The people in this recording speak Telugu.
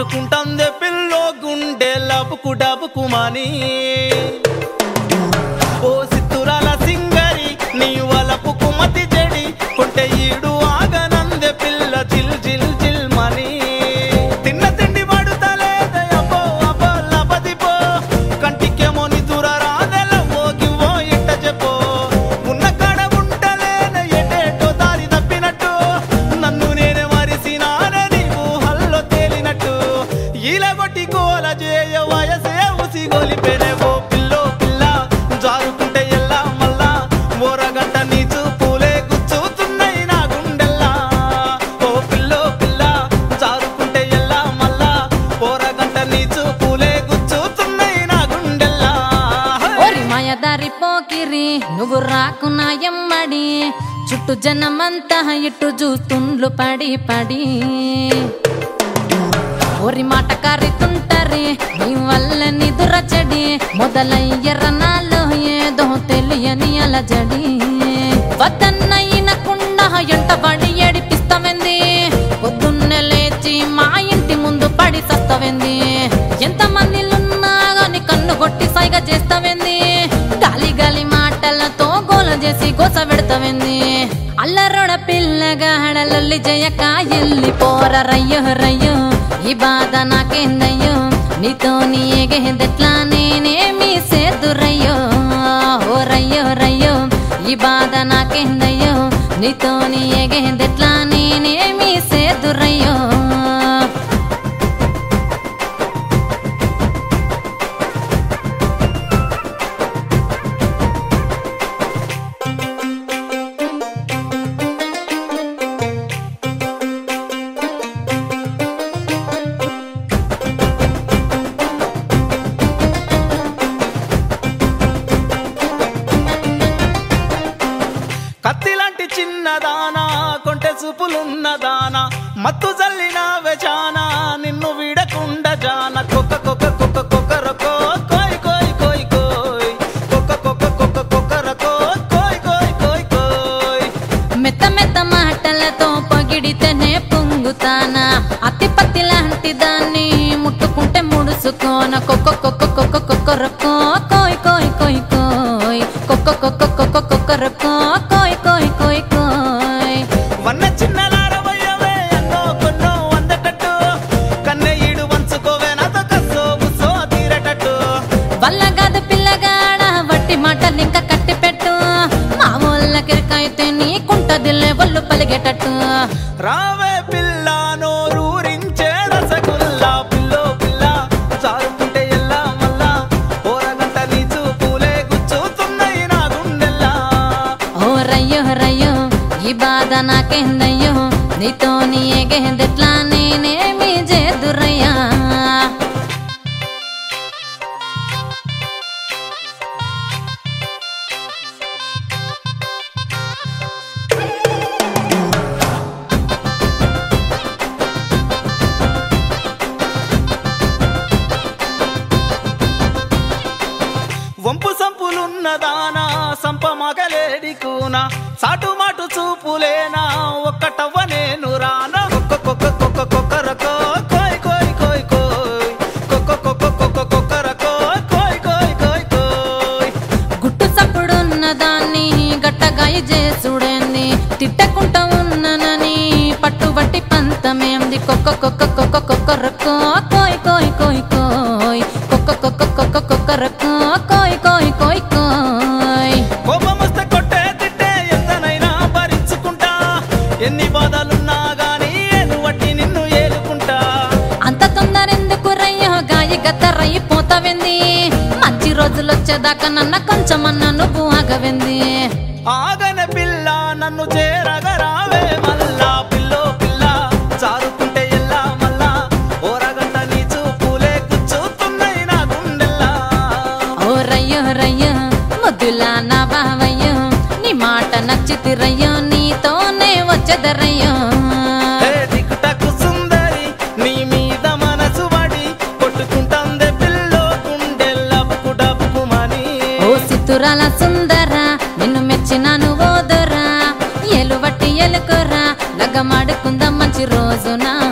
ఆడుకుంటందే పిల్లో గుండె లబుకు డబుకుమని ఓ సిత్తురాల సింగరి నీ వలపు కుమతి జడి కొంటె ఈడు ఆగనందే పిల్ల జిల్ జిల్ జిల్ మని తిన్న తిండి పడుతలేదే అబ్బో అబ్బో లబదిపో కంటికేమో నిదుర రాదెల మోగివో ఎట్ట చెప్పో ఉన్న కాడ ఉంటలేనే ఎటేటో దారి తప్పినట్టు నన్ను నేనే మరిసినానని ఊహల్లో తేలినట్టు ఈలగొట్టి గోల చేయ వయసే ఉసిగొలిపెనే ఓ పిల్లో పిల్ల జారుకుంటే ఎల్లా మల్లా ఓరగంట నీ చూపులే గుచ్చుతున్నాయి నా గుండెల్లా ఓ పిల్లో పిల్ల జారుకుంటే ఎల్లా మల్లా ఓరగంట నీ చూపులే గుచ్చుతున్నాయి నా గుండెల్లా ఓరి మాయదారి పోకిరి నువ్వు రాకున్నా ఎమ్మడి చుట్టూ జనమంతా ఇటు చూస్తుండ్లు పడి పడి ఓరి మాటకారి తుంటరి నీ వల్ల నిదుర చెడి మొదలయ్యరనాలో ఏదో తెలియని అలజడి వద్దన్నయినకుండా ఎంటబడి ఏడిపిస్తావెంది పొద్దున్నే లేచి మా ఇంటి ముందు పడి సస్తవెంది ఎంతమందిలున్నా గాని కన్ను కొట్టి సైగ చేస్తావెంది గాలి గాలి మాటలతో గోల చేసి గోస పెడతావెంది అల్లరొడ పిల్లగాడలల్లి జయక ఎల్లి పోర రయ్యో రయ్యో ఈ బాధ నాకేందయ్యో నీతో నీ ఎగేదెట్లా నేనేమి సేదురయ్యో ఓ రయ్యో రయ్యో ఈ బాధ నాకేందయ్యో నీతో నీ ఎగేదెట్లా నేనేమి సేదురయ్యో కత్తిలాంటి చిన్నదానా కొంటె చూపులున్నదానా మత్తు జల్లిన వెచానా నిన్ను వీడకుండా జాన కొక్క కొక్క కొక్క కొక్కరకో కోయ్ కోయ్ కోయ్ కోయ్ కొక్క కొక్క కొక్క కొక్కరకో కోయ్ కోయ్ కోయ్ కోయ్ మెత్త మెత్త మాటలతో పొగిడితేనే పొంగుతానా అతి పత్తి లాంటి దాన్ని ముట్టుకుంటే ముడుసుకోన కొక్క కొక్క కొక్క కొక్కరకో కోయ్ కోయ్ కోయ్ కోయ్ కొక్క కొక్క కొక్క కొక్కరకో కోయ్ కోయ్ కోయ్ కోయ్ వన్న చిన్నలారవయ్యవే ఎన్నో కొన్నో అందటట్టు కన్నె ఈడు వంచుకోవే నాతో కస్సో బుస్సో తీరటట్టు వల్లగాదు పిల్లగాడ వట్టి మాటలు ఇంకా కట్టి పెట్టు మా ఊళ్ళకిరికైతే నీకుంటదిలే ఒళ్ళు పలిగేటట్టు రావే పిల్ల నోరూరించే రసగుల్లా పిల్లో పిల్ల జారుకుంటే ఎల్లా మల్లా ఓరగంట నీ చూపులే గుచ్చుతున్నాయి నా గుండెల్లా ఓ రయ్యో రయ్యో ఈ బాధ నాకేందయ్యో నీతో నీ ఎగేదెట్లా నేనేమి చేదురయ్యా వంపు సంపులున్నదానా సంప మగలేడి కూనా సాటుమాటు చూపులేనా ఒక్కటవ్వ నేను రానా కొక్క కొక్క కొక్క కొక్కరకో కోయ్ కోయ్ కోయ్ కోయ్ కొక్క కొక్క కొక్క కొక్కరకో కోయ్ కోయ్ కోయ్ కోయ్ గుట్టు సప్పుడున్న దాన్ని గట్టగాయి చేసుడేంది తిట్టకుంటా ఉన్ననని పట్టుబట్టి పంతమేంది కొక్క కొక్క కొక్క కొక్కరకో కోయ్ కోయ్ కోయ్ కోయ్ కొక్క కొక్క కొక్క కొక్కరకో కోయ్ కోయ్ కోయ్ కోయ్ కోపమొస్తే కొట్టే తిట్టే ఎంతనైనా భరించుకుంటా ఎన్ని బాధలున్నా గానీ ఏను వట్టి నిన్ను ఏలుకుంటా అంత తొందరెందుకు రయ్యో గాయి గద్దరయ్యిపోతావెంది మంచి రోజులొచ్చేదాకా నన్న కొంచెమన్నా నువ్వు ఆగవెంది ఆగన పిల్ల నన్ను చేరగరావే మల్లా పిల్లో పిల్ల జారుకుంటే ఎల్లా మల్లా ఓరగంట నీ చూపులే గుచ్చుతున్నాయి నా గుండెల్లా ఓ రయ్యో రయ్యో ముద్దులా నా బావయ్యో నీ మాట నచ్చితిరయ్యో నీతోనే వచ్చేదరయ్యో హే టిక్టాక్ సుందరి నీ మీద మనసు పడి కొట్టుకుంటాందే పిల్లో గుండెల్లబుకు డబుకుమని ఓ సిత్తురాల సుందర నిన్ను మెచ్చినాను ఓదరా ఎలువట్టి ఎలుకోరా లగ్గమాడుకుందాం మంచి రోజున